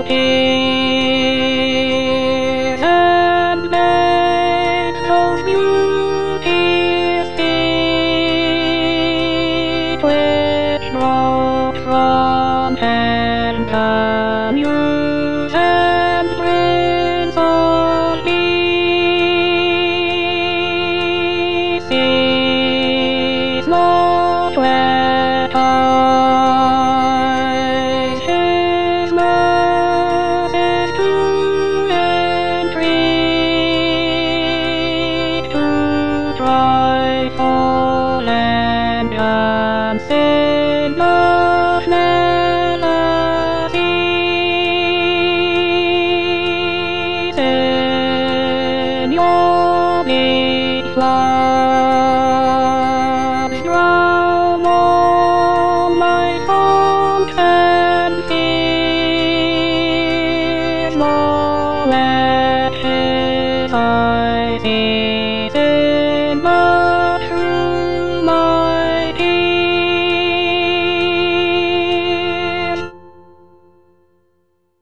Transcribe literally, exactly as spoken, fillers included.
tears and make those beauties feet which dropped from heaven can use and prince of peace sees not where ties his mercies to entreat to trifle and sin of melodies in your big floods drown all my thoughts and fears.